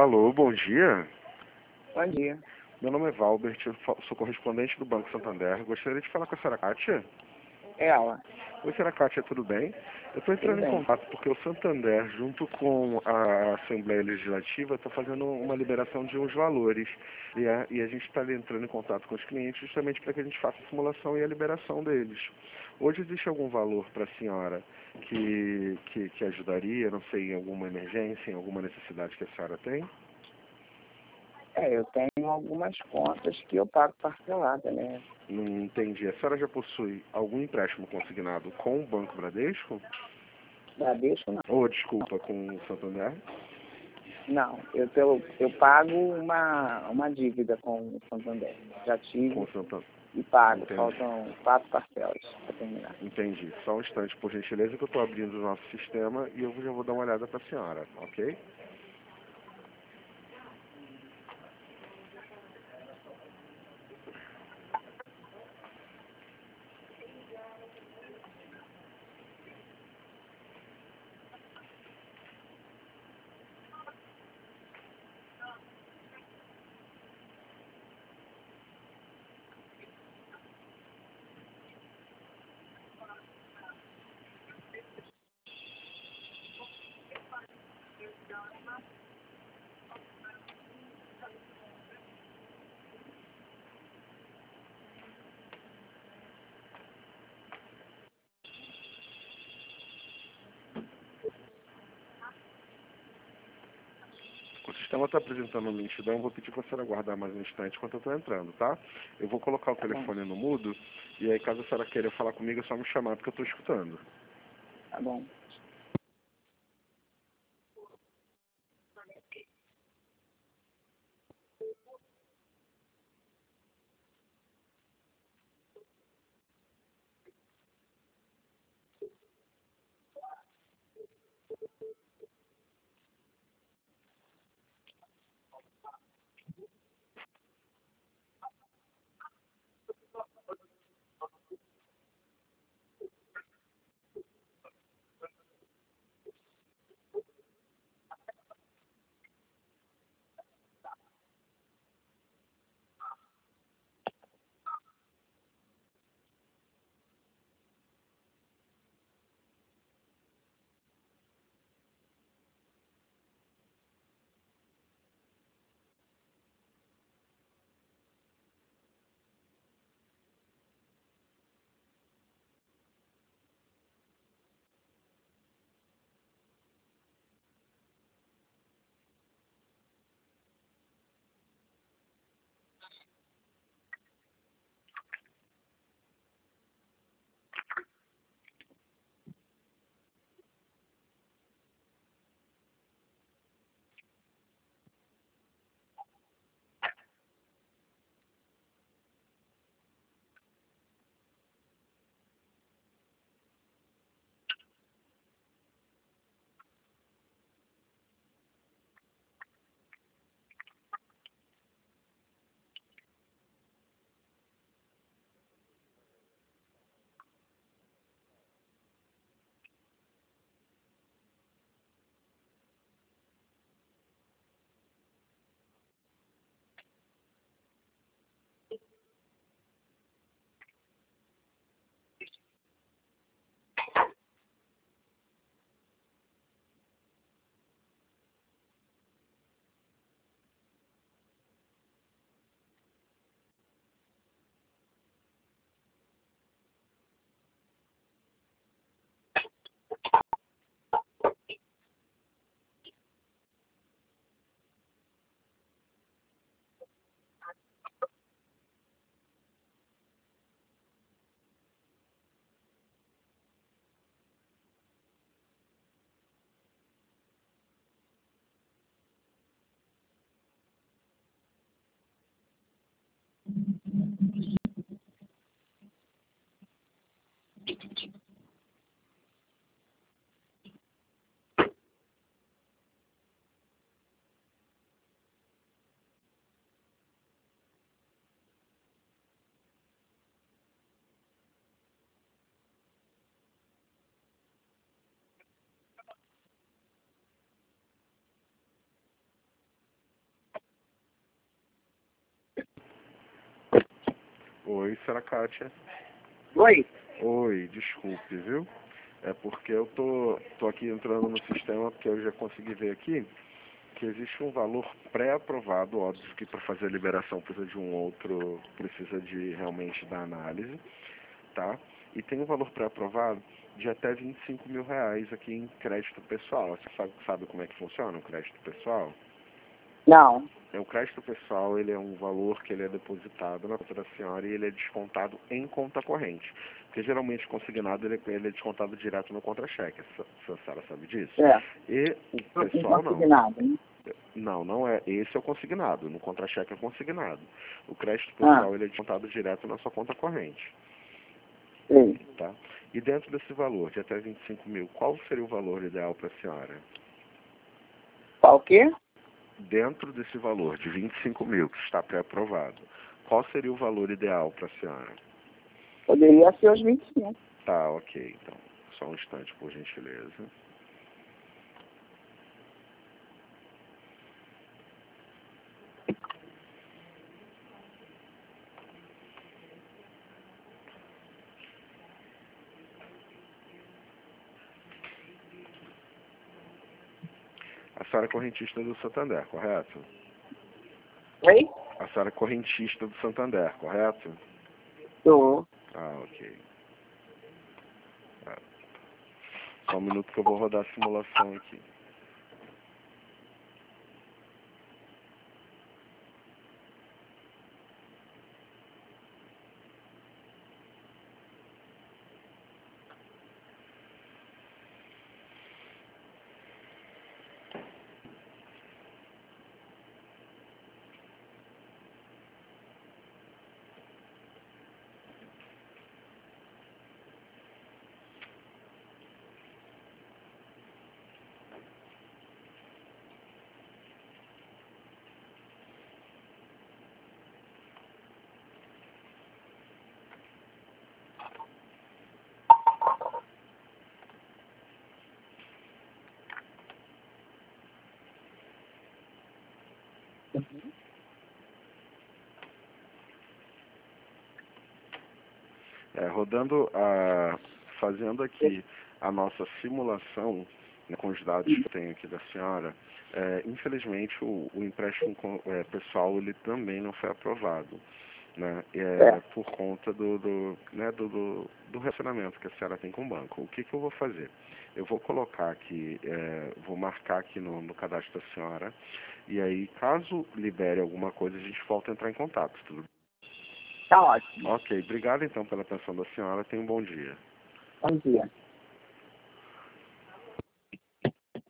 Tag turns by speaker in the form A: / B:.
A: Alô, bom dia.
B: Bom dia.
A: Meu nome é Valbert, eu sou correspondente do Banco Santander. Gostaria de falar com a senhora Kátia.
B: É ela.
A: Oi, senhora Kátia, tudo bem? Eu estou
B: Tudo
A: entrando em
B: bem.
A: contato porque o Santander, junto com a Assembleia Legislativa, está fazendo uma liberação de uns valores. E a gente está entrando em contato com os clientes justamente para que a gente faça a simulação e a liberação deles. Hoje existe algum valor para a senhora que ajudaria, não sei, em alguma emergência, em alguma necessidade que a senhora tem?
B: Eu tenho algumas contas que eu pago parcelada, né?
A: Não entendi. A senhora já possui algum empréstimo consignado com o Banco Bradesco?
B: Bradesco não.
A: Ou, desculpa, com o Santander?
B: Não, eu pago uma dívida com o Santander. Já tive
A: Com o Santander.
B: e pago.
A: Entendi.
B: Faltam 4 parcelas para terminar.
A: Entendi. Só um instante, por gentileza, que eu estou abrindo o nosso sistema e eu já vou dar uma olhada para a senhora, ok? O sistema está apresentando uma lentidão, vou pedir para a senhora aguardar mais um instante enquanto eu estou entrando, tá? Eu vou colocar o
B: Tá bom.
A: telefone no mudo e aí caso a senhora queira falar comigo é só me chamar porque eu estou escutando.
B: Tá bom.
A: Oi, será Kátia?
B: Oi?
A: Oi, desculpe, viu? É porque eu tô aqui entrando no sistema, porque eu já consegui ver aqui que existe um valor pré-aprovado, óbvio que para fazer a liberação precisa de um outro, precisa de realmente da análise, tá? E tem um valor pré-aprovado de até R$ 25.000 aqui em crédito pessoal. Você sabe como é que funciona o crédito pessoal?
B: Não.
A: O crédito pessoal, ele é um valor que ele é depositado na conta da senhora e ele é descontado em conta corrente. Porque geralmente consignado ele é descontado direto no contra-cheque. A senhora sabe disso?
B: É.
A: E o
B: Não tem
A: pessoal não.
B: consignado, né?
A: Não é. Esse é o consignado. No contra-cheque é consignado. O crédito
B: Ah,
A: pessoal ele é descontado direto na sua conta corrente.
B: sei.
A: Tá? E dentro desse valor de até 25.000, qual seria o valor ideal para a senhora?
B: Qual o quê?
A: Dentro desse valor de 25.000 que está pré-aprovado, qual seria o valor ideal para a senhora?
B: Poderia ser os 25.
A: Tá, ok. Então, só um instante, por gentileza. A senhora é correntista do Santander, correto?
B: Oi?
A: A senhora é correntista do Santander, correto?
B: Tô.
A: Ah, ok. Ah, só um minuto que eu vou rodar a simulação aqui. Fazendo aqui a nossa simulação, né, com os dados que eu tenho aqui da senhora, infelizmente o empréstimo pessoal ele também não foi aprovado, né, por conta do relacionamento que a senhora tem com o banco. O que eu vou fazer? Eu vou colocar aqui, vou marcar aqui no cadastro da senhora, e aí caso libere alguma coisa, a gente volta a entrar em contato, tudo bem?
B: Tá ótimo.
A: Ok, obrigado então pela atenção da senhora. Tenha um bom dia.
B: Bom dia.